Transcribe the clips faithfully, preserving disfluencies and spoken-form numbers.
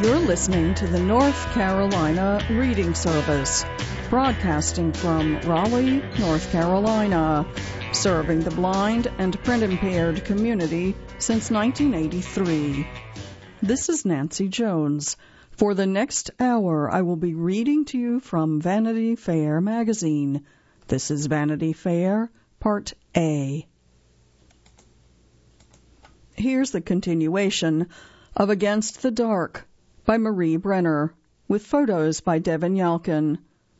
You're listening to the North Carolina Reading Service, broadcasting from Raleigh, North Carolina, serving the blind and print-impaired community since nineteen eighty-three. This is Nancy Jones. For the next hour, I will be reading to you from Vanity Fair magazine. This is Vanity Fair, Part A. Here's the continuation of Against the Dark by Marie Brenner, with photos by Devin Yalkin.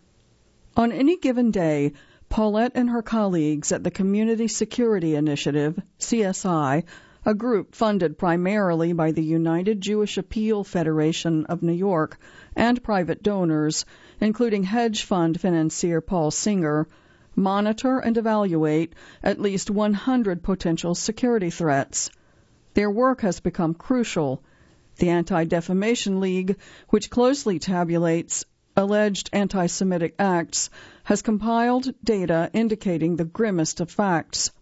On any given day, Paulette and her colleagues at the Community Security Initiative, C S I, a group funded primarily by the United Jewish Appeal Federation of New York and private donors, including hedge fund financier Paul Singer, monitor and evaluate at least one hundred potential security threats. Their work has become crucial. The Anti-Defamation League, which closely tabulates alleged anti-Semitic acts, has compiled data indicating the grimmest of facts.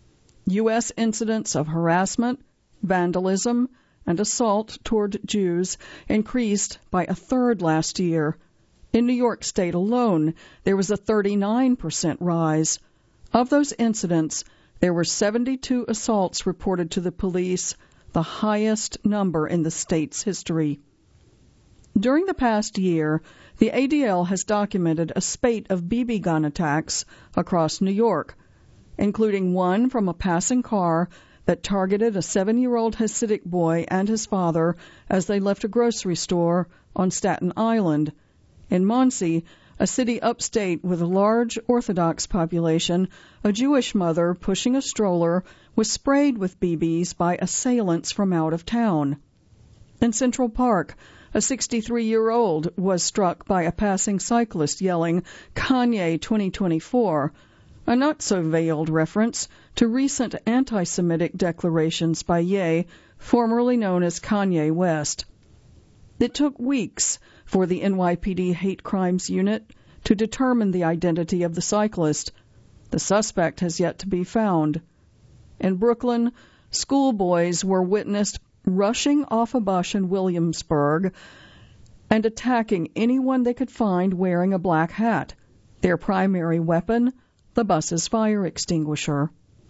U S incidents of harassment, vandalism, and assault toward Jews increased by a third last year. In New York State alone, there was a thirty-nine percent rise. Of those incidents, there were seventy-two assaults reported to the police, the highest number in the state's history. During the past year, the A D L has documented a spate of B B gun attacks across New York, including one from a passing car that targeted a seven-year-old Hasidic boy and his father as they left a grocery store on Staten Island. In Muncie, a city upstate with a large Orthodox population, a Jewish mother pushing a stroller was sprayed with B Bs by assailants from out of town. In Central Park, a sixty-three-year-old was struck by a passing cyclist yelling, "Kanye twenty twenty-four," a not-so-veiled reference to recent anti-Semitic declarations by Ye, formerly known as Kanye West. It took weeks for the N Y P D Hate Crimes Unit to determine the identity of the cyclist. The suspect has yet to be found. In Brooklyn, schoolboys were witnessed rushing off a bus in Williamsburg and attacking anyone they could find wearing a black hat, their primary weapon, the bus's fire extinguisher.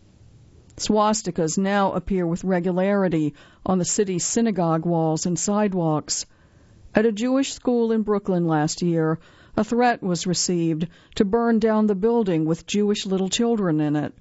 Swastikas now appear with regularity on the city's synagogue walls and sidewalks. At a Jewish school in Brooklyn last year, a threat was received to burn down the building with Jewish little children in it.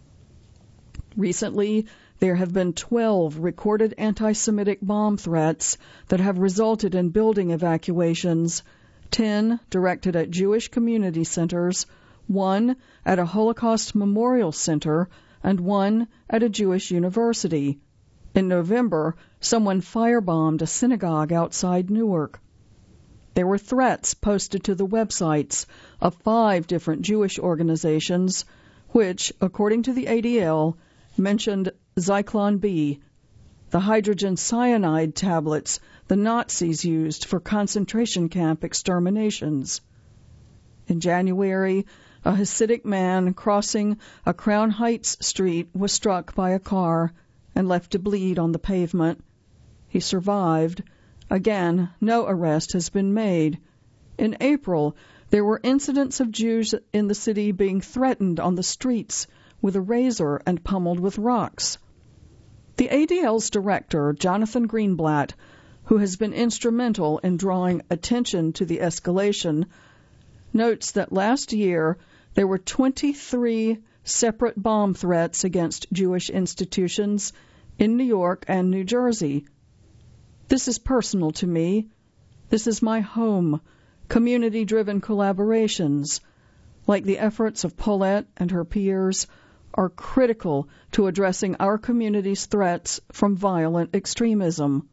Recently, there have been twelve recorded anti-Semitic bomb threats that have resulted in building evacuations, ten directed at Jewish community centers, one at a Holocaust Memorial Center, and one at a Jewish university. In November, someone firebombed a synagogue outside Newark. There were threats posted to the websites of five different Jewish organizations, which, according to the A D L, mentioned Zyklon B, the hydrogen cyanide tablets the Nazis used for concentration camp exterminations. In January, a Hasidic man crossing a Crown Heights street was struck by a car and left to bleed on the pavement. He survived. Again, no arrest has been made. In April, there were incidents of Jews in the city being threatened on the streets with a razor and pummeled with rocks. The A D L's director, Jonathan Greenblatt, who has been instrumental in drawing attention to the escalation, notes that last year there were twenty-three separate bomb threats against Jewish institutions in New York and New Jersey. This is personal to me. This is my home. Community-driven collaborations, like the efforts of Paulette and her peers, are critical to addressing our community's threats from violent extremism.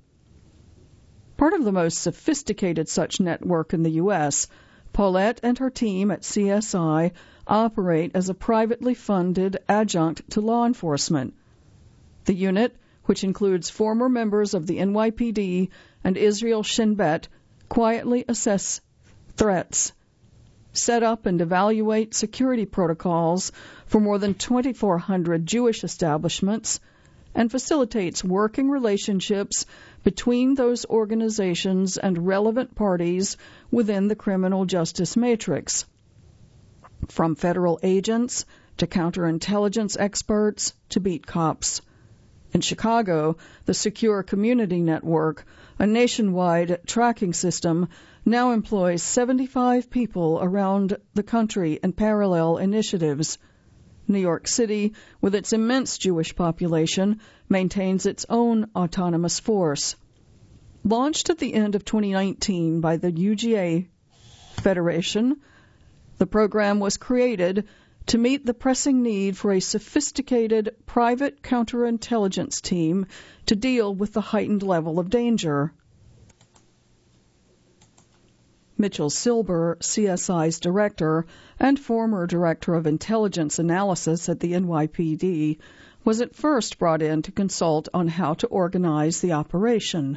Part of the most sophisticated such network in the U S, Paulette and her team at C S I operate as a privately funded adjunct to law enforcement. The unit, which includes former members of the N Y P D and Israel Shin Bet, quietly assess threats, set up and evaluate security protocols for more than twenty-four hundred Jewish establishments, and facilitates working relationships between those organizations and relevant parties within the criminal justice matrix, from federal agents to counterintelligence experts to beat cops. In Chicago, the Secure Community Network, a nationwide tracking system, now employs seventy-five people around the country in parallel initiatives. New York City, with its immense Jewish population, maintains its own autonomous force. Launched at the end of twenty nineteen by the U G A Federation, the program was created to meet the pressing need for a sophisticated private counterintelligence team to deal with the heightened level of danger. Mitchell Silber, C S I's director and former director of intelligence analysis at the N Y P D, was at first brought in to consult on how to organize the operation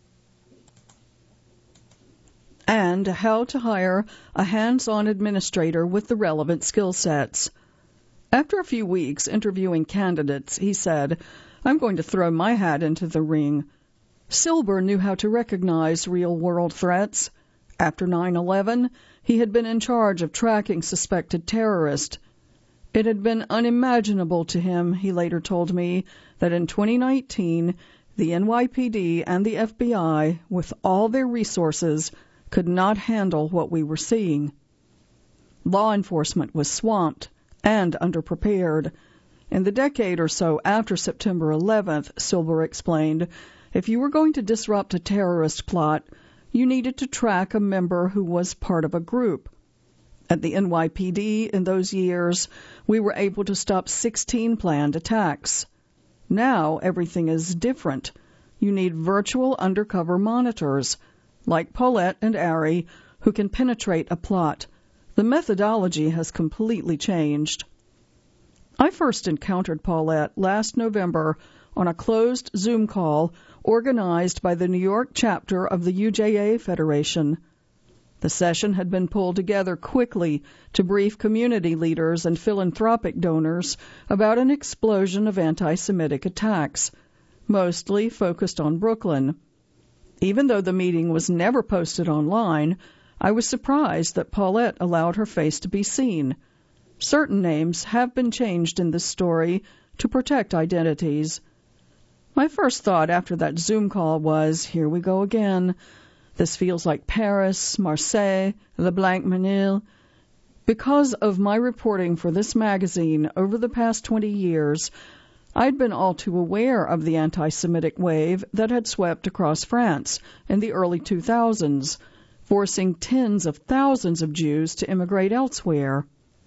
and how to hire a hands-on administrator with the relevant skill sets. After a few weeks interviewing candidates, he said, "I'm going to throw my hat into the ring." Silber knew how to recognize real-world threats. After nine eleven, he had been in charge of tracking suspected terrorists. It had been unimaginable to him, he later told me, that in twenty nineteen, the N Y P D and the F B I, with all their resources, could not handle what we were seeing. Law enforcement was swamped and underprepared. In the decade or so after September eleventh, Silber explained, if you were going to disrupt a terrorist plot, you needed to track a member who was part of a group. At the N Y P D in those years, we were able to stop sixteen planned attacks. Now everything is different. You need virtual undercover monitors, like Paulette and Ari, who can penetrate a plot. The methodology has completely changed. I first encountered Paulette last November on a closed Zoom call organized by the New York chapter of the U J A Federation. The session had been pulled together quickly to brief community leaders and philanthropic donors about an explosion of anti-Semitic attacks, mostly focused on Brooklyn. Even though the meeting was never posted online, I was surprised that Paulette allowed her face to be seen. Certain names have been changed in this story to protect identities. My first thought after that Zoom call was, here we go again. This feels like Paris, Marseille, Le Blanc-Manille. Because of my reporting for this magazine over the past twenty years, I'd been all too aware of the anti-Semitic wave that had swept across France in the early two thousands, forcing tens of thousands of Jews to immigrate elsewhere.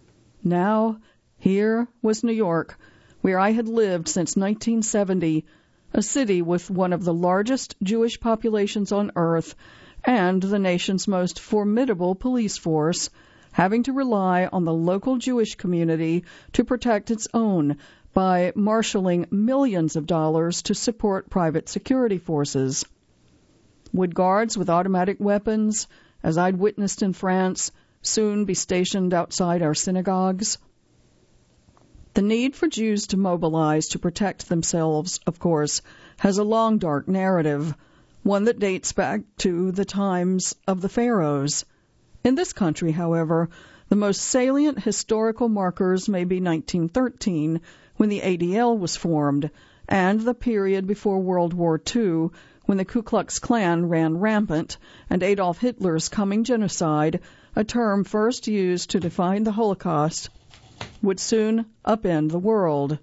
Now, here was New York, where I had lived since nineteen seventy, a city with one of the largest Jewish populations on earth and the nation's most formidable police force, having to rely on the local Jewish community to protect its own by marshaling millions of dollars to support private security forces. Would guards with automatic weapons, as I'd witnessed in France, soon be stationed outside our synagogues? The need for Jews to mobilize to protect themselves, of course, has a long, dark narrative, one that dates back to the times of the pharaohs. In this country, however, the most salient historical markers may be nineteen thirteen, when the A D L was formed, and the period before World War Two, when the Ku Klux Klan ran rampant, and Adolf Hitler's coming genocide, a term first used to define the Holocaust, would soon upend the world.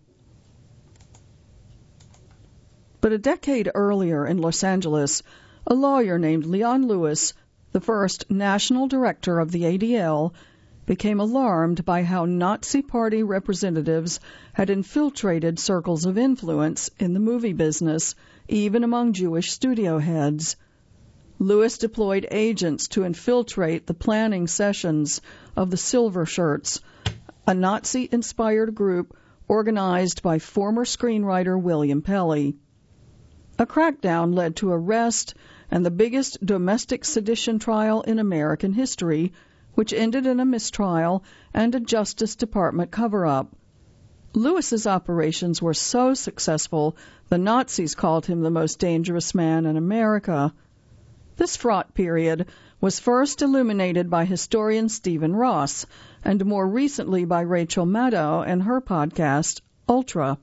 But a decade earlier in Los Angeles, a lawyer named Leon Lewis, the first national director of the A D L, became alarmed by how Nazi Party representatives had infiltrated circles of influence in the movie business, even among Jewish studio heads. Lewis deployed agents to infiltrate the planning sessions of the Silver Shirts, a Nazi-inspired group organized by former screenwriter William Pelly. A crackdown led to arrest and the biggest domestic sedition trial in American history, which ended in a mistrial and a Justice Department cover-up. Lewis's operations were so successful, the Nazis called him the most dangerous man in America. This fraught period was first illuminated by historian Stephen Ross, and more recently by Rachel Maddow and her podcast, Ultra.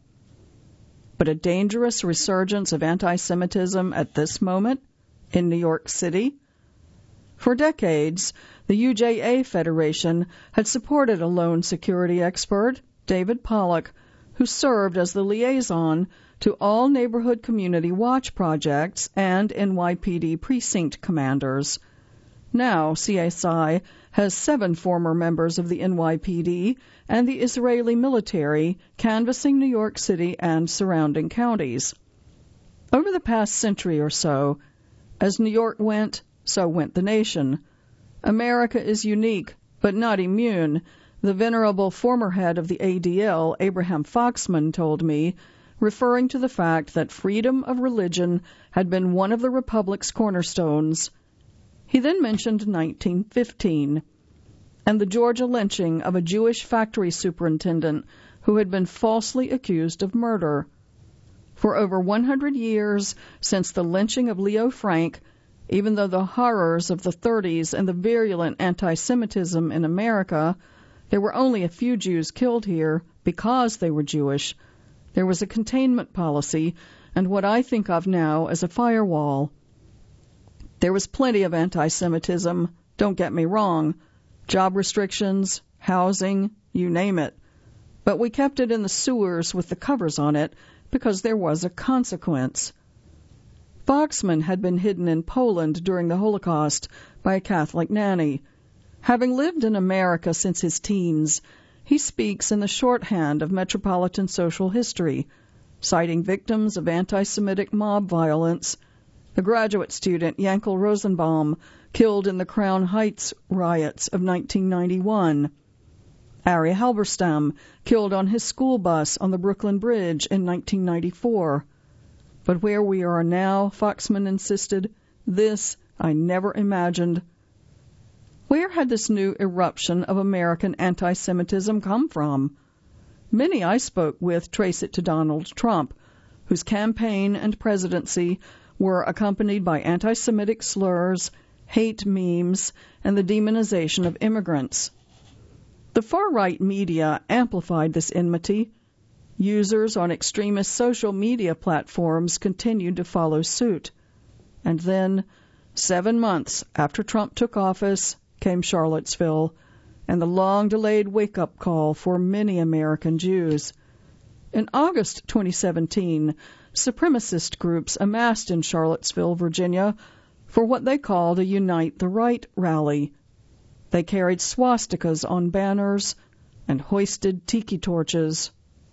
But a dangerous resurgence of anti-Semitism at this moment in New York City? For decades, the U J A Federation had supported a lone security expert, David Pollock, who served as the liaison to all neighborhood community watch projects and N Y P D precinct commanders. Now, C S I has seven former members of the N Y P D and the Israeli military canvassing New York City and surrounding counties. Over the past century or so, as New York went, so went the nation. America is unique, but not immune, the venerable former head of the A D L, Abraham Foxman, told me, referring to the fact that freedom of religion had been one of the Republic's cornerstones. He then mentioned nineteen fifteen, and the Georgia lynching of a Jewish factory superintendent who had been falsely accused of murder. For over one hundred years since the lynching of Leo Frank, even though the horrors of the thirties and the virulent anti-Semitism in America, there were only a few Jews killed here because they were Jewish. There was a containment policy and what I think of now as a firewall. There was plenty of anti-Semitism, don't get me wrong, job restrictions, housing, you name it. But we kept it in the sewers with the covers on it because there was a consequence. Foxman had been hidden in Poland during the Holocaust by a Catholic nanny. Having lived in America since his teens, he speaks in the shorthand of metropolitan social history, citing victims of anti-Semitic mob violence, the graduate student Yankel Rosenbaum, killed in the Crown Heights riots of nineteen ninety-one, Ari Halberstam, killed on his school bus on the Brooklyn Bridge in nineteen ninety-four. But where we are now, Foxman insisted, this I never imagined. Where had this new eruption of American anti-Semitism come from? Many I spoke with trace it to Donald Trump, whose campaign and presidency were accompanied by anti-Semitic slurs, hate memes, and the demonization of immigrants. The far-right media amplified this enmity. Users on extremist social media platforms continued to follow suit. And then, seven months after Trump took office, came Charlottesville, and the long-delayed wake-up call for many American Jews. In August twenty seventeen, supremacist groups amassed in Charlottesville, Virginia, for what they called a Unite the Right rally. They carried swastikas on banners and hoisted tiki torches.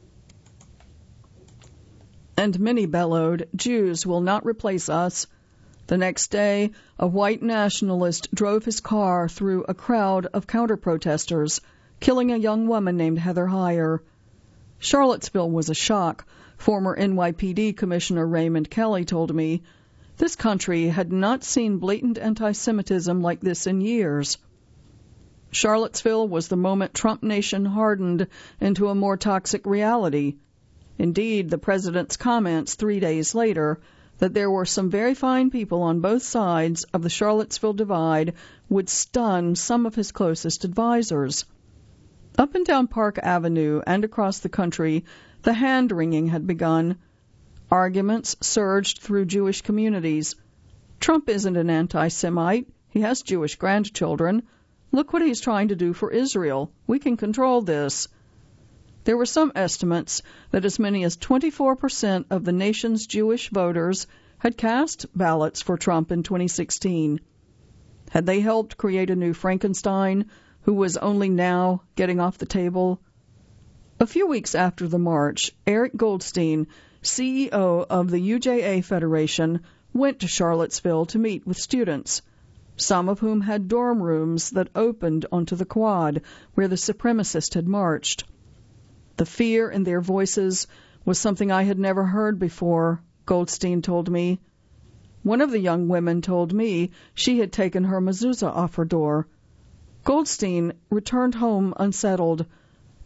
And many bellowed, "Jews will not replace us." The next day, a white nationalist drove his car through a crowd of counter-protesters, killing a young woman named Heather Heyer. Charlottesville was a shock, former N Y P D Commissioner Raymond Kelly told me. This country had not seen blatant anti-Semitism like this in years. Charlottesville was the moment Trump Nation hardened into a more toxic reality. Indeed, the president's comments three days later that there were some very fine people on both sides of the Charlottesville divide would stun some of his closest advisors. Up and down Park Avenue and across the country, the hand-wringing had begun. Arguments surged through Jewish communities. Trump isn't an anti-Semite. He has Jewish grandchildren. Look what he's trying to do for Israel. We can control this. There were some estimates that as many as twenty-four percent of the nation's Jewish voters had cast ballots for Trump in twenty sixteen. Had they helped create a new Frankenstein who was only now getting off the table? A few weeks after the march, Eric Goldstein, C E O of the U J A Federation, went to Charlottesville to meet with students, some of whom had dorm rooms that opened onto the quad where the supremacists had marched. The fear in their voices was something I had never heard before, Goldstein told me. One of the young women told me she had taken her mezuzah off her door. Goldstein returned home unsettled.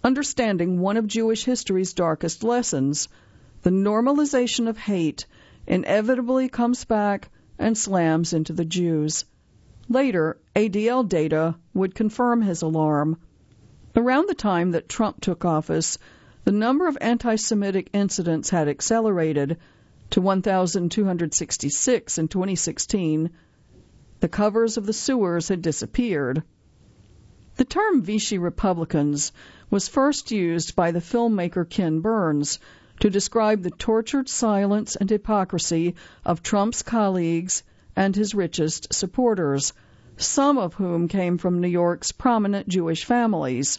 understanding one of Jewish history's darkest lessons, the normalization of hate inevitably comes back and slams into the Jews. Later, A D L data would confirm his alarm. Around the time that Trump took office, the number of anti-Semitic incidents had accelerated to one thousand two hundred sixty-six in twenty sixteen. The covers of the sewers had disappeared. The term Vichy Republicans was first used by the filmmaker Ken Burns to describe the tortured silence and hypocrisy of Trump's colleagues and his richest supporters, some of whom came from New York's prominent Jewish families.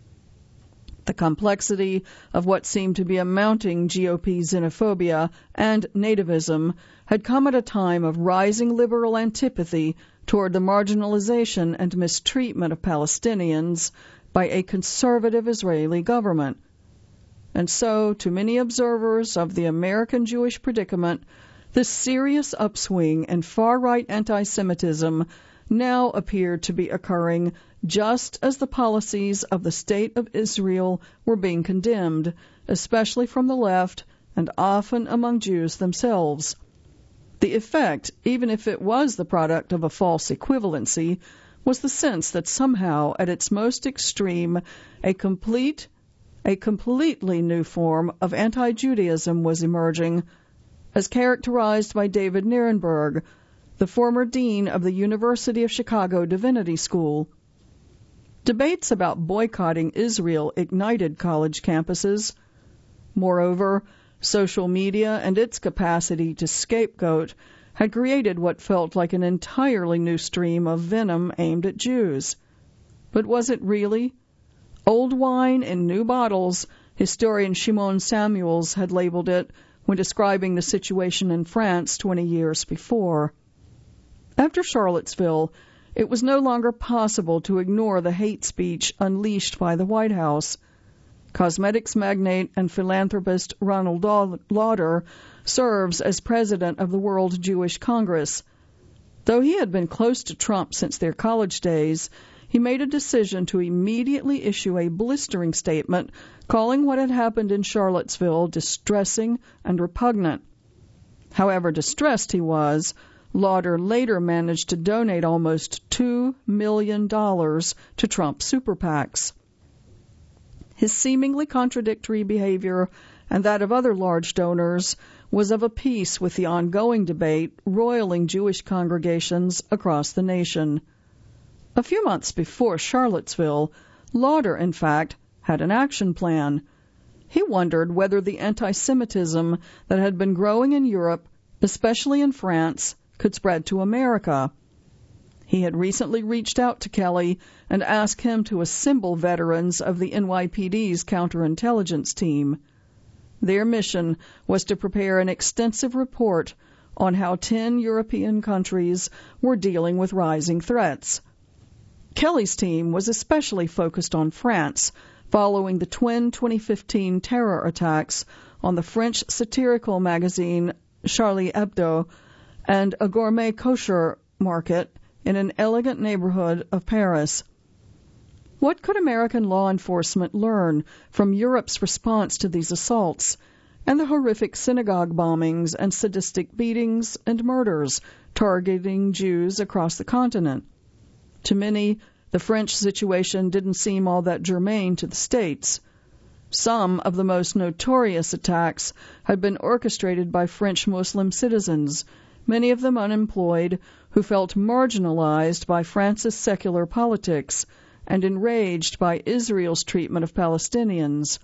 The complexity of what seemed to be a mounting G O P xenophobia and nativism had come at a time of rising liberal antipathy toward the marginalization and mistreatment of Palestinians by a conservative Israeli government. And so, to many observers of the American Jewish predicament, this serious upswing in far-right anti-Semitism now appeared to be occurring just as the policies of the State of Israel were being condemned, especially from the left and often among Jews themselves. The effect, even if it was the product of a false equivalency, was the sense that somehow, at its most extreme, a complete, a completely new form of anti-Judaism was emerging, as characterized by David Nierenberg, the former dean of the University of Chicago Divinity School. Debates about boycotting Israel ignited college campuses. Moreover, social media and its capacity to scapegoat had created what felt like an entirely new stream of venom aimed at Jews. But was it really? Old wine in new bottles, historian Shimon Samuels had labeled it when describing the situation in France twenty years before. After Charlottesville, it was no longer possible to ignore the hate speech unleashed by the White House. Cosmetics magnate and philanthropist Ronald Lauder serves as president of the World Jewish Congress. Though he had been close to Trump since their college days, he made a decision to immediately issue a blistering statement calling what had happened in Charlottesville distressing and repugnant. However distressed he was, Lauder later managed to donate almost two million dollars to Trump super PACs. His seemingly contradictory behavior and that of other large donors was of a piece with the ongoing debate roiling Jewish congregations across the nation. A few months before Charlottesville, Lauder, in fact, had an action plan. He wondered whether the anti-Semitism that had been growing in Europe, especially in France, could spread to America. He had recently reached out to Kelly and asked him to assemble veterans of the N Y P D's counterintelligence team. Their mission was to prepare an extensive report on how ten European countries were dealing with rising threats. Kelly's team was especially focused on France, following the twin twenty fifteen terror attacks on the French satirical magazine Charlie Hebdo and a gourmet kosher market in an elegant neighborhood of Paris. What could American law enforcement learn from Europe's response to these assaults and the horrific synagogue bombings and sadistic beatings and murders targeting Jews across the continent? To many, the French situation didn't seem all that germane to the States. Some of the most notorious attacks had been orchestrated by French Muslim citizens, many of them unemployed, who felt marginalized by France's secular politics and enraged by Israel's treatment of Palestinians.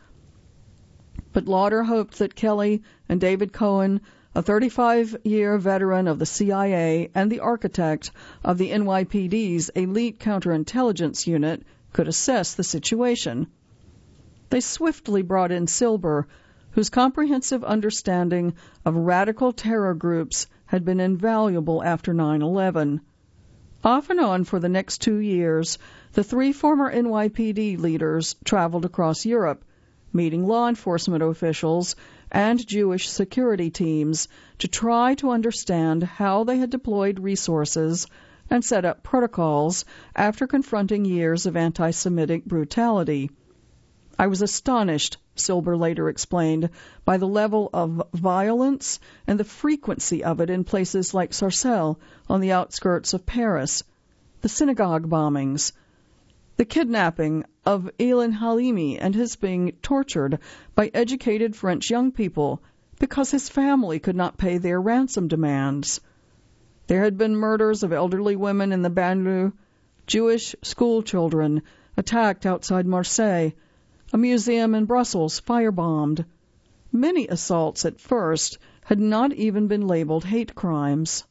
But Lauder hoped that Kelly and David Cohen, a thirty-five-year veteran of the C I A and the architect of the N Y P D's elite counterintelligence unit, could assess the situation. They swiftly brought in Silber, whose comprehensive understanding of radical terror groups had been invaluable after nine eleven. Off and on for the next two years, the three former N Y P D leaders traveled across Europe, meeting law enforcement officials and Jewish security teams to try to understand how they had deployed resources and set up protocols after confronting years of anti-Semitic brutality. I was astonished, Silber later explained, by the level of violence and the frequency of it in places like Sarcelles on the outskirts of Paris, the synagogue bombings, the kidnapping of Ilan Halimi and his being tortured by educated French young people because his family could not pay their ransom demands. There had been murders of elderly women in the banlieue, Jewish school children attacked outside Marseille, a museum in Brussels firebombed. Many assaults at first had not even been labeled hate crimes.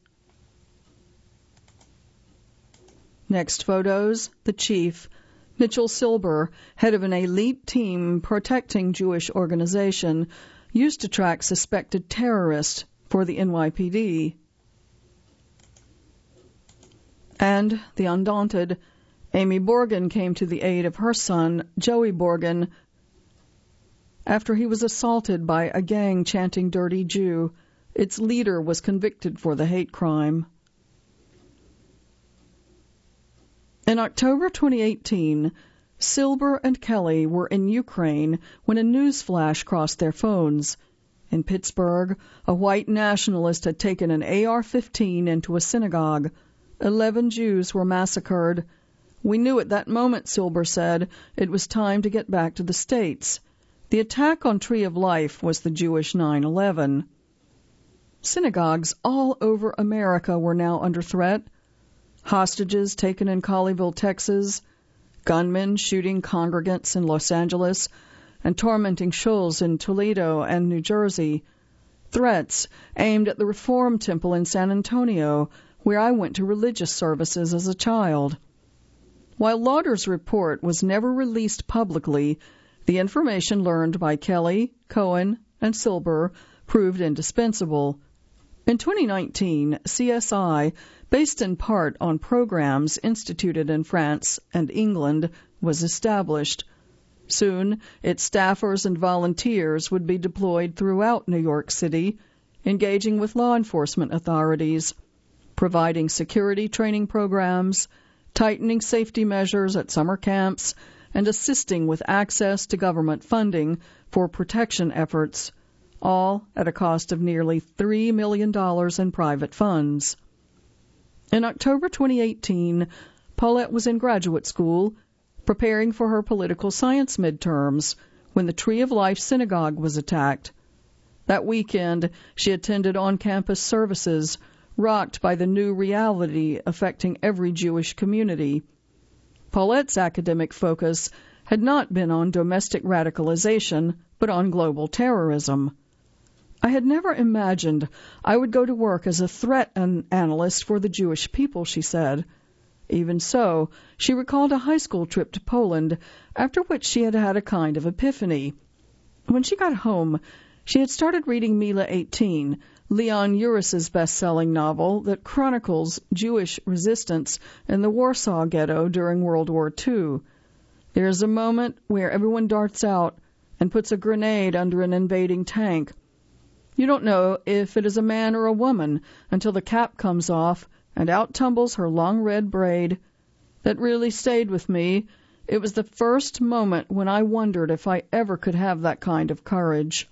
Next photos, the chief, Mitchell Silber, head of an elite team protecting Jewish organization, used to track suspected terrorists for the N Y P D. And the undaunted Amy Borgen came to the aid of her son, Joey Borgen, after he was assaulted by a gang chanting Dirty Jew. Its leader was convicted for the hate crime. In October twenty eighteen, Silber and Kelly were in Ukraine when a news flash crossed their phones. In Pittsburgh, a white nationalist had taken an A R fifteen into a synagogue. Eleven Jews were massacred. We knew at that moment, Silber said, it was time to get back to the States. The attack on Tree of Life was the Jewish nine eleven. Synagogues all over America were now under threat. Hostages taken in Colleyville, Texas, gunmen shooting congregants in Los Angeles, and tormenting shuls in Toledo and New Jersey. Threats aimed at the Reform Temple in San Antonio, where I went to religious services as a child. While Lauder's report was never released publicly, the information learned by Kelly, Cohen, and Silber proved indispensable. In twenty nineteen, C S I, based in part on programs instituted in France and England, was established. Soon, its staffers and volunteers would be deployed throughout New York City, engaging with law enforcement authorities, providing security training programs, tightening safety measures at summer camps, and assisting with access to government funding for protection efforts, all at a cost of nearly three million dollars in private funds. In October twenty eighteen, Paulette was in graduate school, preparing for her political science midterms, when the Tree of Life synagogue was attacked. That weekend, she attended on-campus services, rocked by the new reality affecting every Jewish community. Paulette's academic focus had not been on domestic radicalization, but on global terrorism. I had never imagined I would go to work as a threat an- analyst for the Jewish people, she said. Even so, she recalled a high school trip to Poland, after which she had had a kind of epiphany. When she got home, she had started reading Mila eighteen, Leon Uris's best-selling novel that chronicles Jewish resistance in the Warsaw Ghetto during World War Two. There is a moment where everyone darts out and puts a grenade under an invading tank. You don't know if it is a man or a woman until the cap comes off and out tumbles her long red braid. That really stayed with me. It was the first moment when I wondered if I ever could have that kind of courage.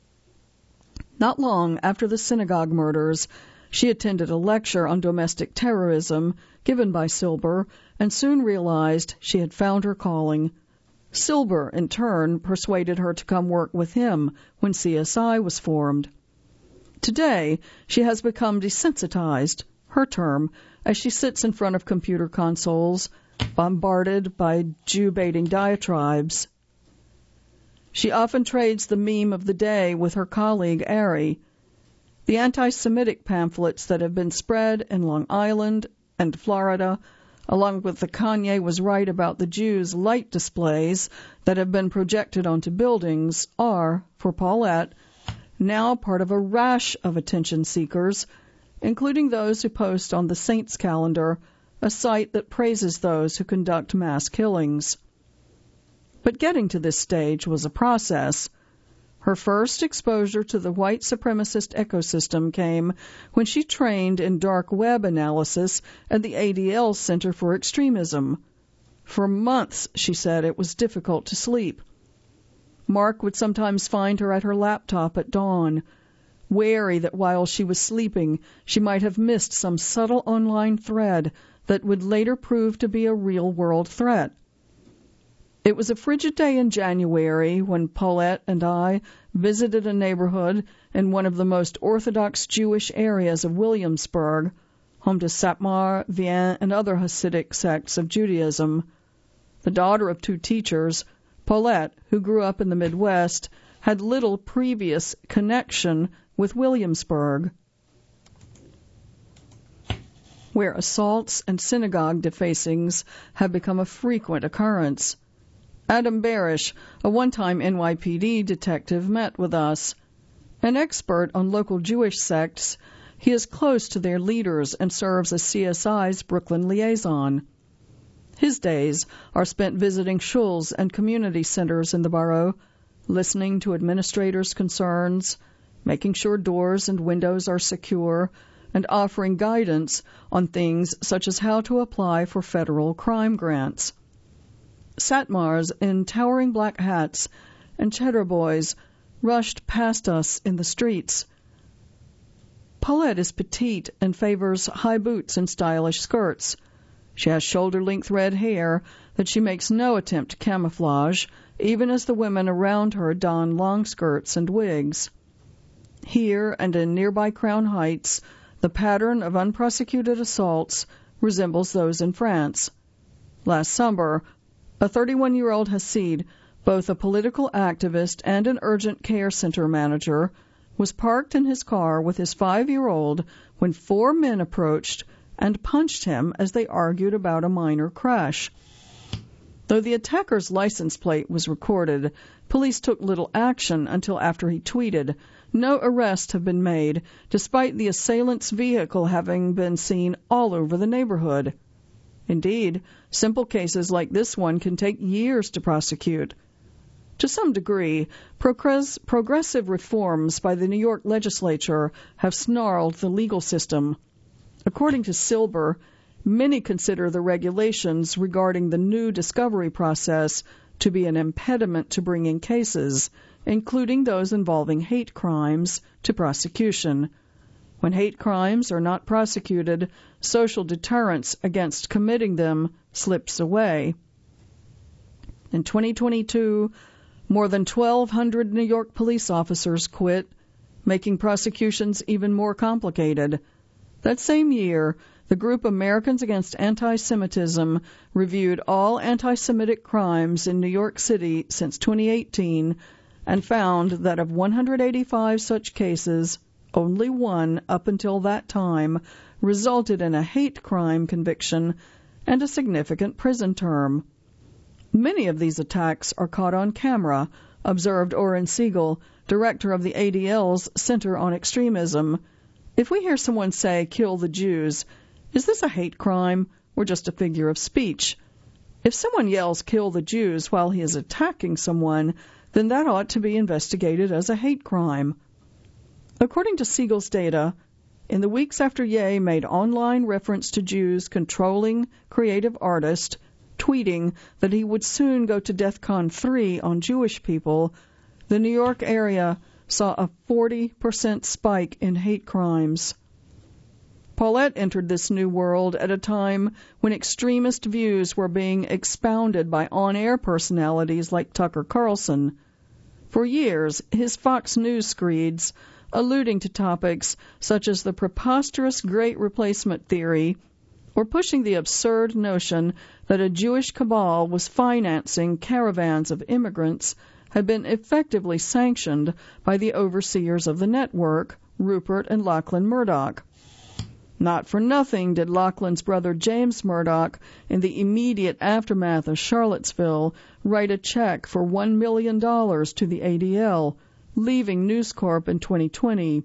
Not long after the synagogue murders, she attended a lecture on domestic terrorism given by Silber and soon realized she had found her calling. Silber, in turn, persuaded her to come work with him when C S I was formed. Today, she has become desensitized, her term, as she sits in front of computer consoles, bombarded by Jew-baiting diatribes. She often trades the meme of the day with her colleague Ari. The anti-Semitic pamphlets that have been spread in Long Island and Florida, along with the Kanye was right about the Jews light displays that have been projected onto buildings, are, for Paulette, now part of a rash of attention seekers, including those who post on the Saints Calendar, a site that praises those who conduct mass killings. But getting to this stage was a process. Her first exposure to the white supremacist ecosystem came when she trained in dark web analysis at the A D L Center for Extremism. For months, she said, it was difficult to sleep. Mark would sometimes find her at her laptop at dawn, wary that while she was sleeping, she might have missed some subtle online thread that would later prove to be a real-world threat. It was a frigid day in January when Paulette and I visited a neighborhood in one of the most Orthodox Jewish areas of Williamsburg, home to Satmar, Vien, and other Hasidic sects of Judaism. The daughter of two teachers, Paulette, who grew up in the Midwest, had little previous connection with Williamsburg, where assaults and synagogue defacings have become a frequent occurrence. Adam Barish, a one-time N Y P D detective, met with us. An expert on local Jewish sects, he is close to their leaders and serves as C S I's Brooklyn liaison. His days are spent visiting shuls and community centers in the borough, listening to administrators' concerns, making sure doors and windows are secure, and offering guidance on things such as how to apply for federal crime grants. Satmars in towering black hats and cheddar boys rushed past us in the streets. Paulette is petite and favors high boots and stylish skirts. She has shoulder-length red hair that she makes no attempt to camouflage, even as the women around her don long skirts and wigs. Here and in nearby Crown Heights, the pattern of unprosecuted assaults resembles those in France. Last summer, a thirty-one-year-old Hasid, both a political activist and an urgent care center manager, was parked in his car with his five-year-old when four men approached and punched him as they argued about a minor crash. Though the attacker's license plate was recorded, police took little action until after he tweeted. No arrests have been made, despite the assailant's vehicle having been seen all over the neighborhood. Indeed, simple cases like this one can take years to prosecute. To some degree, progress- progressive reforms by the New York legislature have snarled the legal system. According to Silber, many consider the regulations regarding the new discovery process to be an impediment to bringing cases, including those involving hate crimes, to prosecution. When hate crimes are not prosecuted, social deterrence against committing them slips away. In twenty twenty-two, more than twelve hundred New York police officers quit, making prosecutions even more complicated. That same year, the group Americans Against Anti-Semitism reviewed all anti-Semitic crimes in New York City since twenty eighteen and found that of one hundred eighty-five such cases, only one up until that time resulted in a hate crime conviction and a significant prison term. Many of these attacks are caught on camera, observed Oren Siegel, director of the A D L's Center on Extremism. If we hear someone say, "Kill the Jews," is this a hate crime or just a figure of speech? If someone yells, "Kill the Jews," while he is attacking someone, then that ought to be investigated as a hate crime. According to Siegel's data, in the weeks after Ye made online reference to Jews controlling creative artists, tweeting that he would soon go to DEFCON three on Jewish people, the New York area saw a forty percent spike in hate crimes. Paulette entered this new world at a time when extremist views were being expounded by on-air personalities like Tucker Carlson. For years, his Fox News screeds, alluding to topics such as the preposterous Great Replacement theory, or pushing the absurd notion that a Jewish cabal was financing caravans of immigrants, had been effectively sanctioned by the overseers of the network, Rupert and Lachlan Murdoch. Not for nothing did Lachlan's brother James Murdoch, in the immediate aftermath of Charlottesville, write a check for one million dollars to the A D L, leaving News Corp in twenty twenty.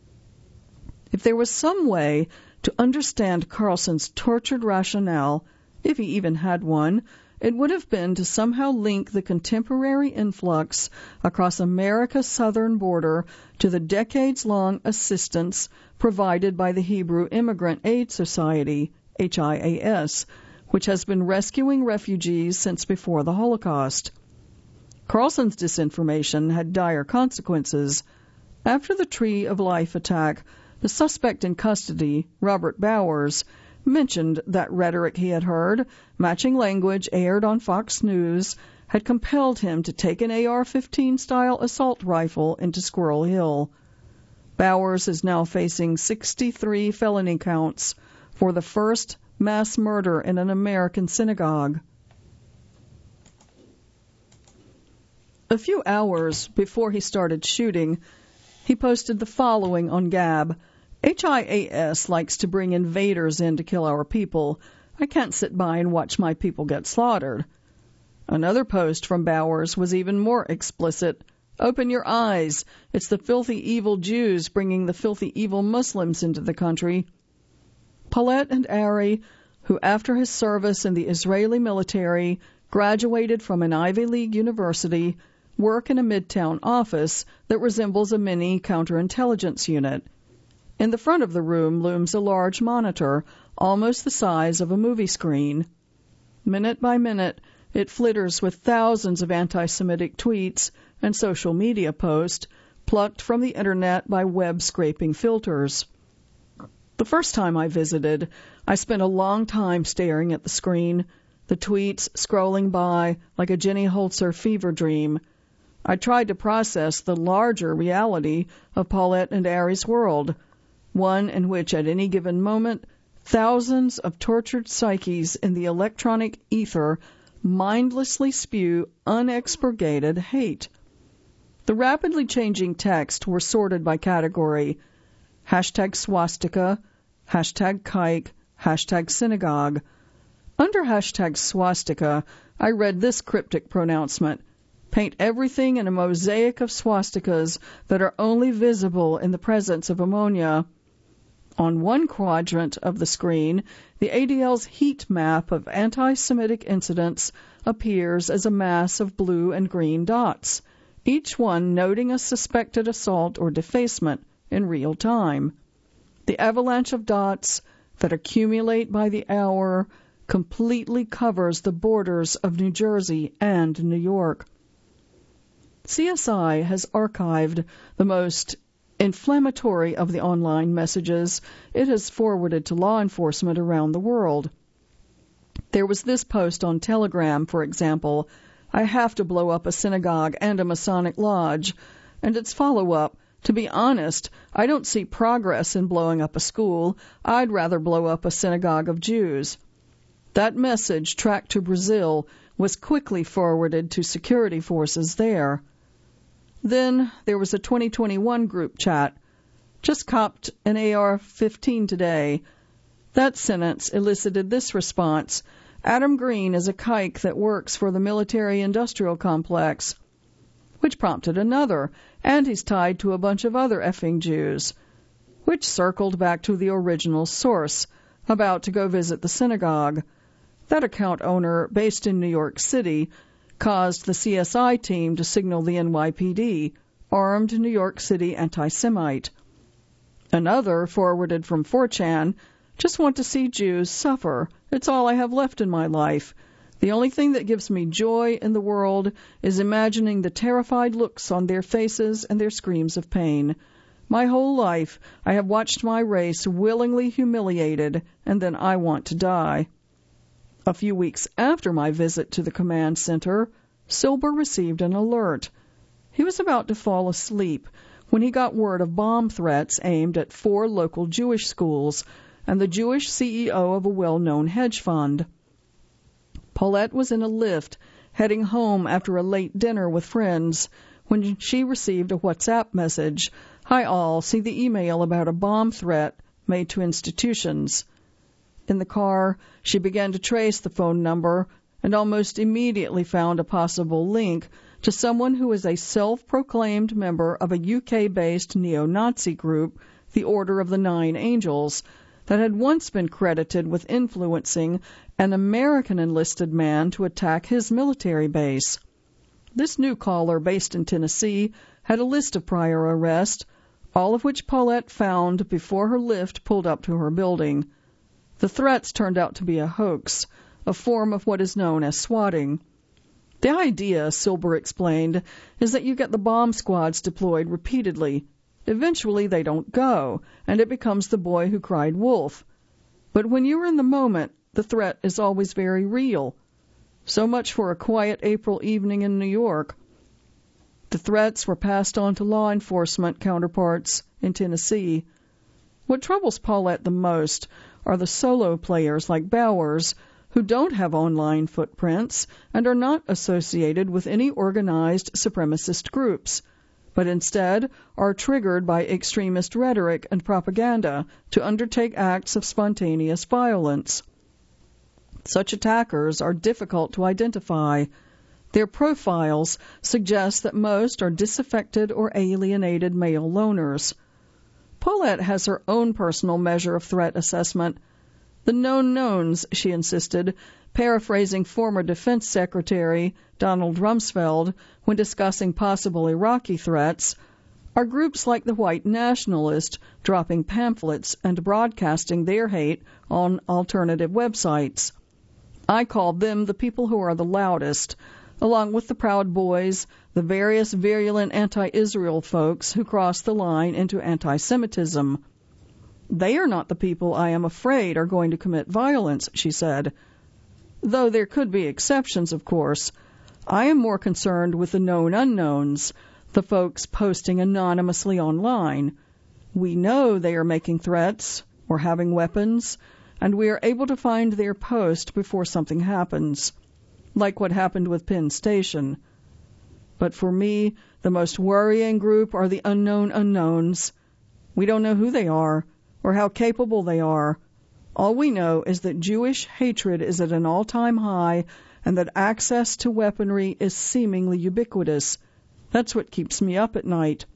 If there was some way to understand Carlson's tortured rationale, if he even had one, it would have been to somehow link the contemporary influx across America's southern border to the decades-long assistance provided by the Hebrew Immigrant Aid Society, H I A S, which has been rescuing refugees since before the Holocaust. Carlson's disinformation had dire consequences. After the Tree of Life attack, the suspect in custody, Robert Bowers, mentioned that rhetoric he had heard, matching language aired on Fox News, had compelled him to take an A R fifteen style assault rifle into Squirrel Hill. Bowers is now facing sixty-three felony counts for the first mass murder in an American synagogue. A few hours before he started shooting, he posted the following on Gab. H I A S likes to bring invaders in to kill our people. I can't sit by and watch my people get slaughtered. Another post from Bowers was even more explicit. Open your eyes. It's the filthy evil Jews bringing the filthy evil Muslims into the country. Paulette and Ari, who after his service in the Israeli military graduated from an Ivy League university, work in a midtown office that resembles a mini counterintelligence unit. In the front of the room looms a large monitor, almost the size of a movie screen. Minute by minute, it flitters with thousands of anti-Semitic tweets and social media posts plucked from the internet by web-scraping filters. The first time I visited, I spent a long time staring at the screen, the tweets scrolling by like a Jenny Holzer fever dream. I tried to process the larger reality of Paulette and Ari's world, one in which at any given moment thousands of tortured psyches in the electronic ether mindlessly spew unexpurgated hate. The rapidly changing texts were sorted by category: hashtag swastika, hashtag kike, hashtag synagogue. Under hashtag swastika, I read this cryptic pronouncement: paint everything in a mosaic of swastikas that are only visible in the presence of ammonia. On one quadrant of the screen, the A D L's heat map of anti-Semitic incidents appears as a mass of blue and green dots, each one noting a suspected assault or defacement in real time. The avalanche of dots that accumulate by the hour completely covers the borders of New Jersey and New York. C S I has archived the most inflammatory of the online messages it has forwarded to law enforcement around the world. There was this post on Telegram, for example: I have to blow up a synagogue and a Masonic lodge, and its follow-up: to be honest, I don't see progress in blowing up a school. I'd rather blow up a synagogue of Jews. That message, tracked to Brazil, was quickly forwarded to security forces there. Then there was a twenty twenty-one group chat. Just copped an A R fifteen today. That sentence elicited this response: Adam Green is a kike that works for the military-industrial complex. Which prompted another: and he's tied to a bunch of other effing Jews. Which circled back to the original source, about to go visit the synagogue. That account owner, based in New York City, caused the C S I team to signal the N Y P D, armed New York City anti-Semite. Another, forwarded from four chan, just want to see Jews suffer. It's all I have left in my life. The only thing that gives me joy in the world is imagining the terrified looks on their faces and their screams of pain. My whole life I have watched my race willingly humiliated, and then I want to die. A few weeks after my visit to the command center, Silber received an alert. He was about to fall asleep when he got word of bomb threats aimed at four local Jewish schools and the Jewish C E O of a well-known hedge fund. Paulette was in a lift, heading home after a late dinner with friends, when she received a WhatsApp message: Hi all, see the email about a bomb threat made to institutions. In the car, she began to trace the phone number and almost immediately found a possible link to someone who is a self-proclaimed member of a U K-based neo-Nazi group, the Order of the Nine Angels, that had once been credited with influencing an American enlisted man to attack his military base. This new caller, based in Tennessee, had a list of prior arrests, all of which Paulette found before her lift pulled up to her building. The threats turned out to be a hoax, a form of what is known as swatting. The idea, Silber explained, is that you get the bomb squads deployed repeatedly. Eventually they don't go, and it becomes the boy who cried wolf. But when you're in the moment, the threat is always very real. So much for a quiet April evening in New York. The threats were passed on to law enforcement counterparts in Tennessee. What troubles Paulette the most are the solo players like Bowers, who don't have online footprints and are not associated with any organized supremacist groups, but instead are triggered by extremist rhetoric and propaganda to undertake acts of spontaneous violence. Such attackers are difficult to identify. Their profiles suggest that most are disaffected or alienated male loners. Paulette has her own personal measure of threat assessment. The known knowns, she insisted, paraphrasing former Defense Secretary Donald Rumsfeld when discussing possible Iraqi threats, are groups like the White Nationalist dropping pamphlets and broadcasting their hate on alternative websites. I call them the people who are the loudest, along with the Proud Boys, the various virulent anti-Israel folks who cross the line into anti-Semitism. They are not the people I am afraid are going to commit violence, she said. Though there could be exceptions, of course. I am more concerned with the known unknowns, the folks posting anonymously online. We know they are making threats or having weapons, and we are able to find their post before something happens, like what happened with Penn Station. But for me, the most worrying group are the unknown unknowns. We don't know who they are or how capable they are. All we know is that Jewish hatred is at an all-time high and that access to weaponry is seemingly ubiquitous. That's what keeps me up at night.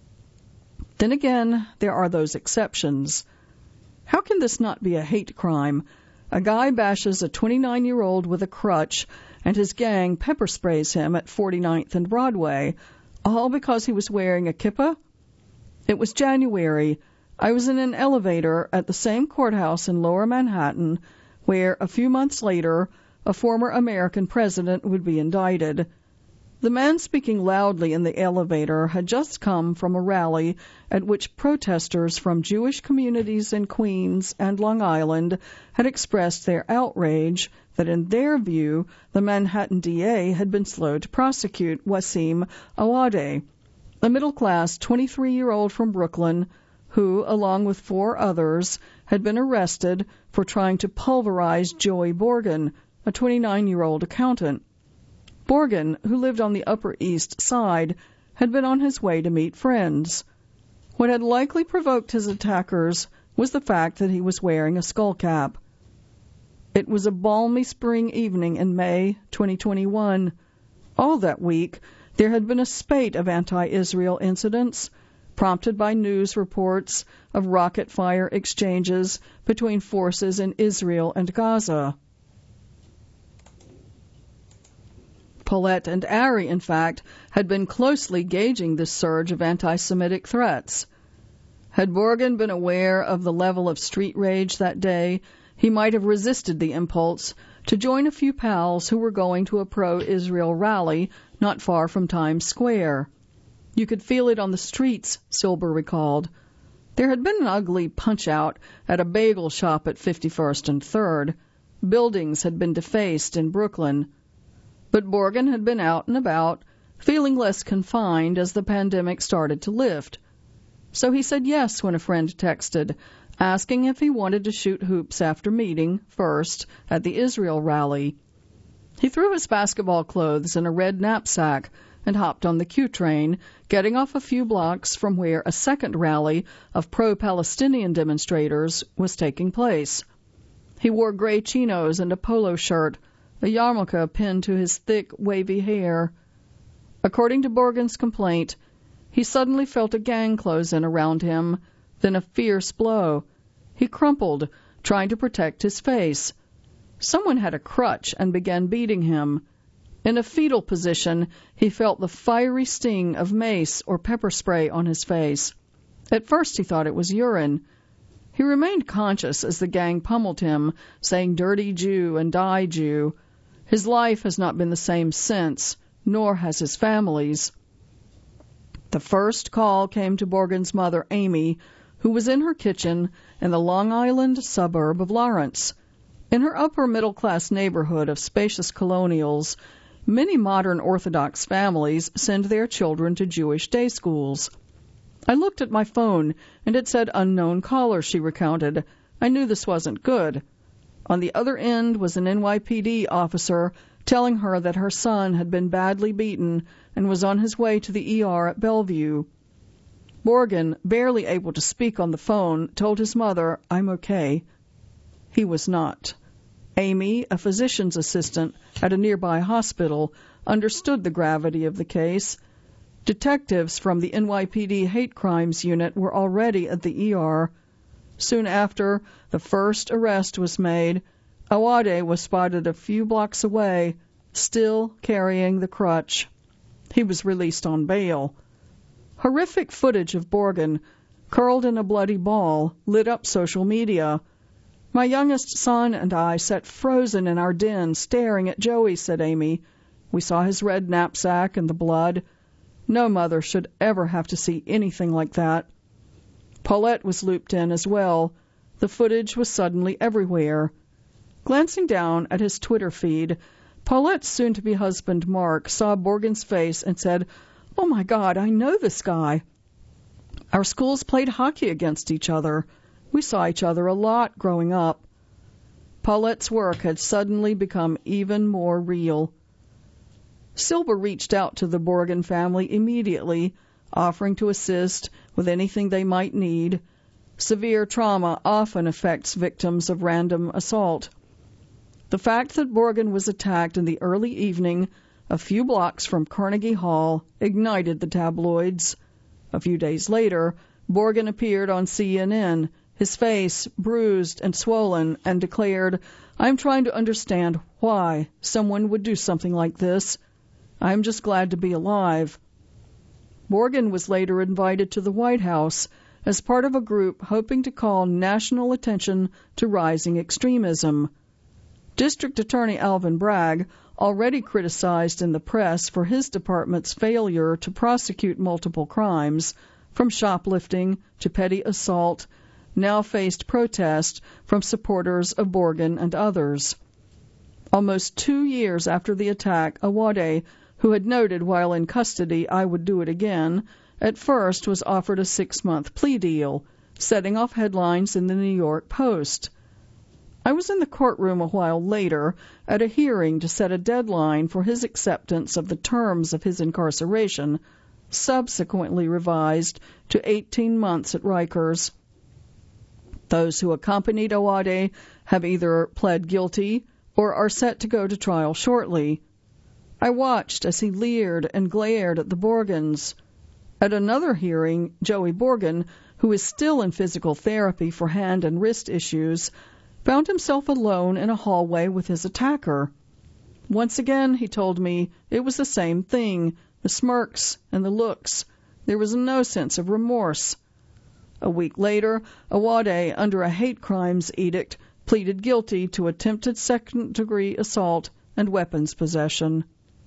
Then again, there are those exceptions. How can this not be a hate crime? A guy bashes a twenty-nine-year-old with a crutch, and his gang pepper sprays him at forty-ninth and Broadway, all because he was wearing a kippah? It was January. I was in an elevator at the same courthouse in Lower Manhattan, where, a few months later, a former American president would be indicted. The man speaking loudly in the elevator had just come from a rally at which protesters from Jewish communities in Queens and Long Island had expressed their outrage that in their view the Manhattan D A had been slow to prosecute Wasim Awadeh, a middle-class twenty-three-year-old from Brooklyn who, along with four others, had been arrested for trying to pulverize Joey Borgen, a twenty-nine-year-old accountant. Borgen, who lived on the Upper East Side, had been on his way to meet friends. What had likely provoked his attackers was the fact that he was wearing a skullcap. It was a balmy spring evening in May twenty twenty-one. All that week, there had been a spate of anti-Israel incidents, prompted by news reports of rocket fire exchanges between forces in Israel and Gaza. Paulette and Ari, in fact, had been closely gauging this surge of anti-Semitic threats. Had Borgen been aware of the level of street rage that day, he might have resisted the impulse to join a few pals who were going to a pro-Israel rally not far from Times Square. You could feel it on the streets, Silber recalled. There had been an ugly punch-out at a bagel shop at fifty-first and third. Buildings had been defaced in Brooklyn. But Borgen had been out and about, feeling less confined as the pandemic started to lift. So he said yes when a friend texted, asking if he wanted to shoot hoops after meeting, first, at the Israel rally. He threw his basketball clothes in a red knapsack and hopped on the Q train, getting off a few blocks from where a second rally of pro-Palestinian demonstrators was taking place. He wore gray chinos and a polo shirt, a yarmulke pinned to his thick, wavy hair. According to Borgen's complaint, he suddenly felt a gang close in around him, then a fierce blow. He crumpled, trying to protect his face. Someone had a crutch and began beating him. In a fetal position, he felt the fiery sting of mace or pepper spray on his face. At first he thought it was urine. He remained conscious as the gang pummeled him, saying "dirty Jew" and "die Jew." His life has not been the same since, nor has his family's. The first call came to Borgen's mother, Amy, who was in her kitchen in the Long Island suburb of Lawrence. In her upper-middle-class neighborhood of spacious colonials, many modern Orthodox families send their children to Jewish day schools. I looked at my phone, and it said unknown caller, she recounted. I knew this wasn't good. On the other end was an N Y P D officer telling her that her son had been badly beaten and was on his way to the E R at Bellevue. Borgen, barely able to speak on the phone, told his mother, "I'm okay." He was not. Amy, a physician's assistant at a nearby hospital, understood the gravity of the case. Detectives from the N Y P D Hate Crimes Unit were already at the E R. Soon after, the first arrest was made. Awade was spotted a few blocks away, still carrying the crutch. He was released on bail. Horrific footage of Borgen, curled in a bloody ball, lit up social media. "My youngest son and I sat frozen in our den staring at Joey," said Amy. "We saw his red knapsack and the blood. No mother should ever have to see anything like that." Paulette was looped in as well. The footage was suddenly everywhere. Glancing down at his Twitter feed, Paulette's soon-to-be husband, Mark, saw Borgen's face and said, "Oh my God, I know this guy. Our schools played hockey against each other. We saw each other a lot growing up." Paulette's work had suddenly become even more real. Silber reached out to the Borgen family immediately, offering to assist with anything they might need. Severe trauma often affects victims of random assault. The fact that Borgen was attacked in the early evening, a few blocks from Carnegie Hall, ignited the tabloids. A few days later, Borgen appeared on C N N, his face bruised and swollen, and declared, "I'm trying to understand why someone would do something like this. I'm just glad to be alive." Borgen was later invited to the White House as part of a group hoping to call national attention to rising extremism. District Attorney Alvin Bragg, already criticized in the press for his department's failure to prosecute multiple crimes, from shoplifting to petty assault, now faced protest from supporters of Borgen and others. Almost two years after the attack, Awade, who had noted while in custody I would do it again, at first was offered a six-month plea deal, setting off headlines in the New York Post. I was in the courtroom a while later at a hearing to set a deadline for his acceptance of the terms of his incarceration, subsequently revised to eighteen months at Rikers. Those who accompanied Awade have either pled guilty or are set to go to trial shortly. I watched as he leered and glared at the Borgens. At another hearing, Joey Borgen, who is still in physical therapy for hand and wrist issues, found himself alone in a hallway with his attacker. Once again, he told me, it was the same thing, the smirks and the looks. There was no sense of remorse. A week later, Awade, under a hate crimes edict, pleaded guilty to attempted second-degree assault and weapons possession.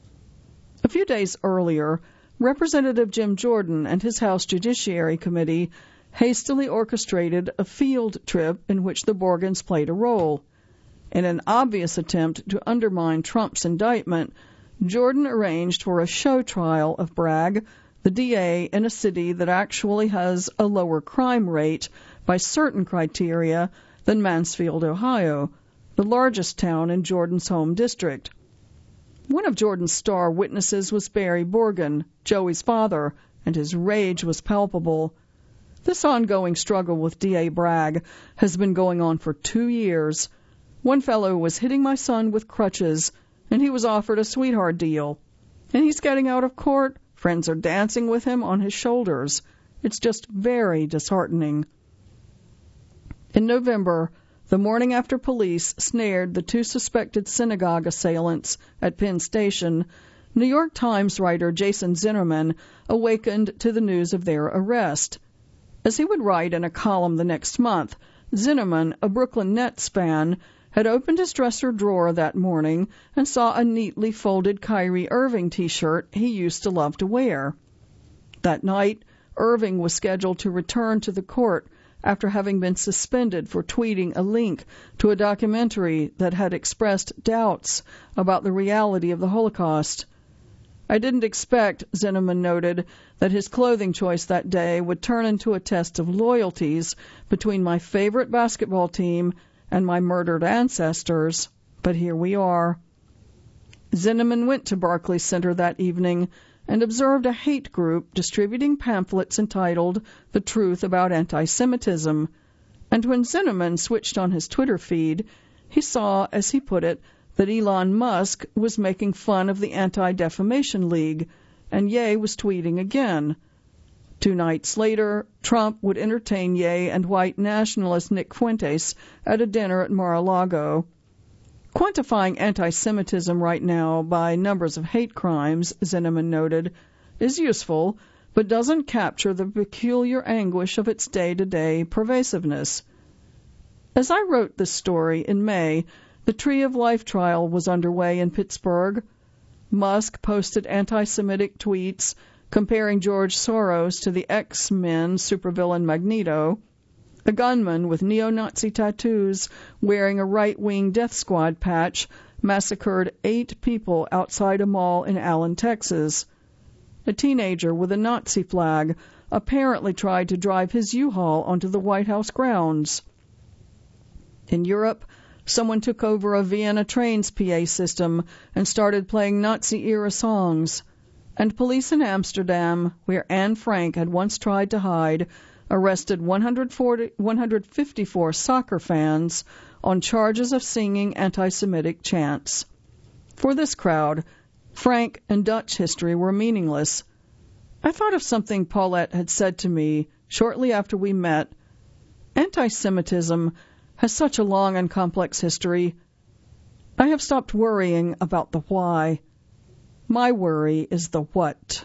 A few days earlier, Representative Jim Jordan and his House Judiciary Committee hastily orchestrated a field trip in which the Borgens played a role. In an obvious attempt to undermine Trump's indictment, Jordan arranged for a show trial of Bragg, the D A in a city that actually has a lower crime rate by certain criteria than Mansfield, Ohio, the largest town in Jordan's home district. One of Jordan's star witnesses was Barry Borgen, Joey's father, and his rage was palpable. This ongoing struggle with D A Bragg has been going on for two years. One fellow was hitting my son with crutches, and he was offered a sweetheart deal. And he's getting out of court. Friends are dancing with him on his shoulders. It's just very disheartening. In November, the morning after police snared the two suspected synagogue assailants at Penn Station, New York Times writer Jason Zinnerman awakened to the news of their arrest. As he would write in a column the next month, Zinnerman, a Brooklyn Nets fan, had opened his dresser drawer that morning and saw a neatly folded Kyrie Irving t-shirt he used to love to wear. That night, Irving was scheduled to return to the court after having been suspended for tweeting a link to a documentary that had expressed doubts about the reality of the Holocaust. I didn't expect, Zinnemann noted, that his clothing choice that day would turn into a test of loyalties between my favorite basketball team and my murdered ancestors, but here we are. Zinnemann went to Barclays Center that evening and observed a hate group distributing pamphlets entitled The Truth About Anti-Semitism, and when Zinnemann switched on his Twitter feed, he saw, as he put it, that Elon Musk was making fun of the Anti-Defamation League, and Ye was tweeting again. Two nights later, Trump would entertain Ye and white nationalist Nick Fuentes at a dinner at Mar-a-Lago. Quantifying anti-Semitism right now by numbers of hate crimes, Zinnemann noted, is useful, but doesn't capture the peculiar anguish of its day-to-day pervasiveness. As I wrote this story in May, the Tree of Life trial was underway in Pittsburgh. Musk posted anti-Semitic tweets comparing George Soros to the X-Men supervillain Magneto. A gunman with neo-Nazi tattoos wearing a right-wing death squad patch massacred eight people outside a mall in Allen, Texas. A teenager with a Nazi flag apparently tried to drive his U-Haul onto the White House grounds. In Europe, someone took over a Vienna trains P A system and started playing Nazi-era songs. And police in Amsterdam, where Anne Frank had once tried to hide, arrested one hundred forty, one hundred fifty-four soccer fans on charges of singing anti-Semitic chants. For this crowd, Frank and Dutch history were meaningless. I thought of something Paulette had said to me shortly after we met. Anti-Semitism has such a long and complex history. I have stopped worrying about the why. My worry is the what.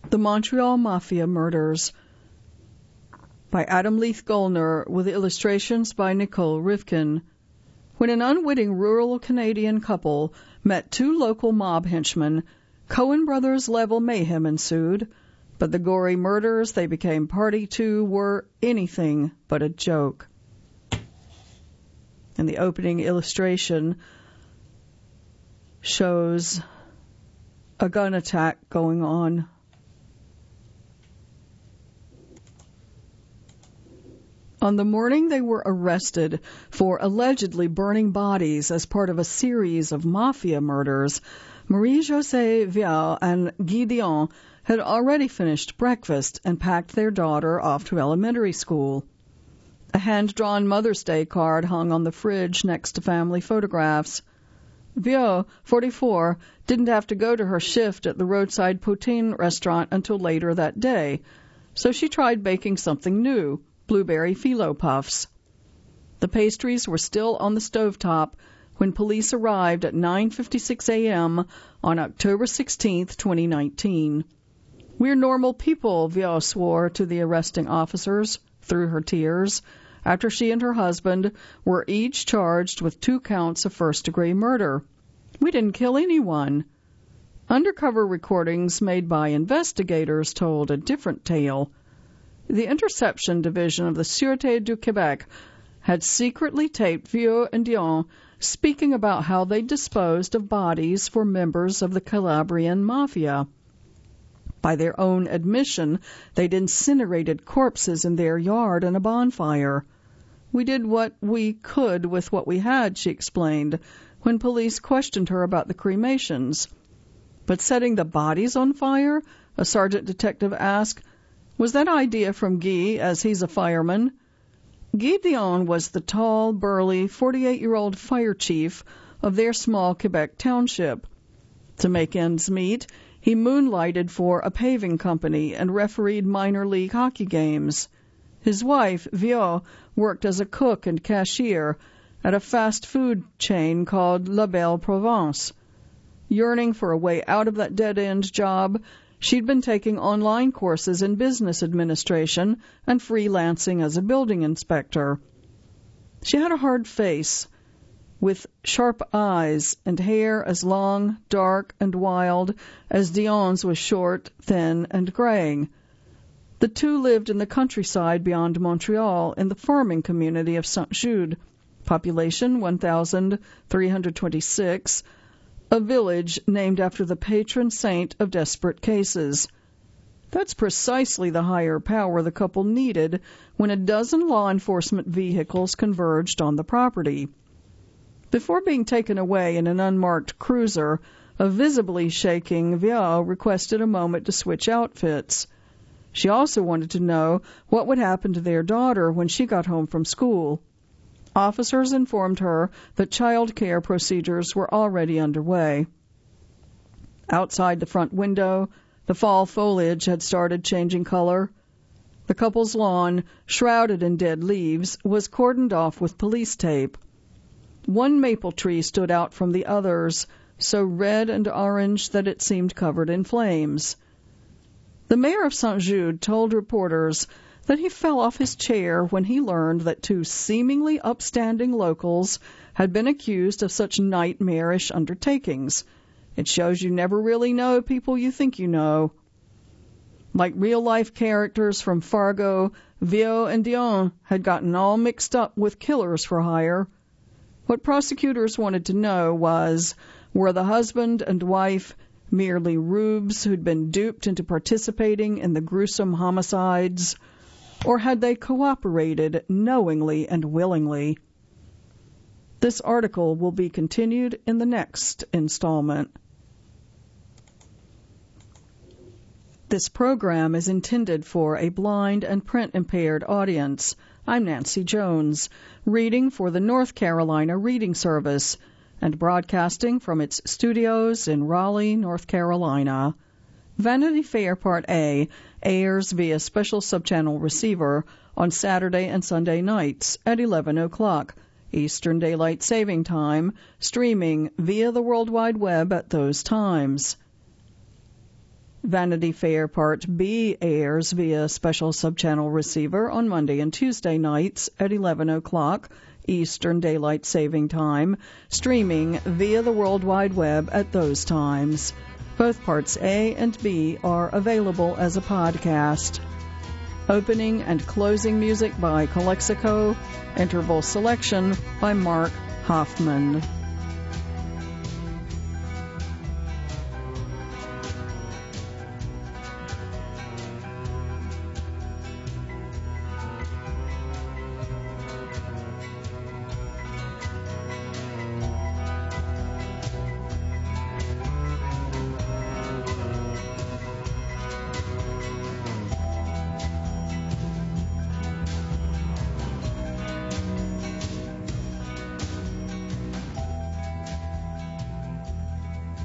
The Montreal Mafia Murders by Adam Leith Gollner, with illustrations by Nicole Rivkin. When an unwitting rural Canadian couple met two local mob henchmen, Coen brothers level mayhem ensued, but the gory murders they became party to were anything but a joke. And the opening illustration shows a gun attack going on. On the morning they were arrested for allegedly burning bodies as part of a series of mafia murders, Marie-Josée Viau and Guy Dion had already finished breakfast and packed their daughter off to elementary school. A hand-drawn Mother's Day card hung on the fridge next to family photographs. Viau, forty-four, didn't have to go to her shift at the roadside poutine restaurant until later that day, so she tried baking something new, blueberry phyllo puffs. The pastries were still on the stovetop when police arrived at nine fifty-six a.m. on October sixteenth, twenty nineteen. "We're normal people," Viau swore to the arresting officers through her tears, after she and her husband were each charged with two counts of first-degree murder. "We didn't kill anyone." Undercover recordings made by investigators told a different tale. The Interception Division of the Sûreté du Québec had secretly taped Viau and Dion speaking about how they disposed of bodies for members of the Calabrian Mafia. By their own admission, they'd incinerated corpses in their yard in a bonfire. "We did what we could with what we had," she explained, when police questioned her about the cremations. "But setting the bodies on fire?" a sergeant detective asked. "Was that idea from Guy, as he's a fireman?" Guy Dion was the tall, burly, forty-eight-year-old fire chief of their small Quebec township. To make ends meet, he moonlighted for a paving company and refereed minor league hockey games. His wife, Viau, worked as a cook and cashier at a fast food chain called La Belle Provence. Yearning for a way out of that dead-end job, she'd been taking online courses in business administration and freelancing as a building inspector. She had a hard face, with sharp eyes and hair as long, dark, and wild as Dion's was short, thin, and graying. The two lived in the countryside beyond Montreal in the farming community of Saint-Jude, population one thousand three hundred twenty-six, a village named after the patron saint of desperate cases. That's precisely the higher power the couple needed when a dozen law enforcement vehicles converged on the property. Before being taken away in an unmarked cruiser, a visibly shaking Viau requested a moment to switch outfits. She also wanted to know what would happen to their daughter when she got home from school. Officers informed her that child care procedures were already underway. Outside the front window, the fall foliage had started changing color. The couple's lawn, shrouded in dead leaves, was cordoned off with police tape. One maple tree stood out from the others, so red and orange that it seemed covered in flames. The mayor of Saint-Jude told reporters that he fell off his chair when he learned that two seemingly upstanding locals had been accused of such nightmarish undertakings. It shows you never really know people you think you know. Like real-life characters from Fargo, Viau and Dion had gotten all mixed up with killers for hire. What prosecutors wanted to know was, were the husband and wife merely rubes who'd been duped into participating in the gruesome homicides, or had they cooperated knowingly and willingly? This article will be continued in the next installment. This program is intended for a blind and print-impaired audience. I'm Nancy Jones, reading for the North Carolina Reading Service and broadcasting from its studios in Raleigh, North Carolina. Vanity Fair Part A airs via special subchannel receiver on Saturday and Sunday nights at eleven o'clock Eastern Daylight Saving Time, streaming via the World Wide Web at those times. Vanity Fair Part B airs via special subchannel receiver on Monday and Tuesday nights at eleven o'clock Eastern Daylight Saving Time, streaming via the World Wide Web at those times. Both Parts A and B are available as a podcast. Opening and closing music by Calexico. Interval selection by Mark Hoffman.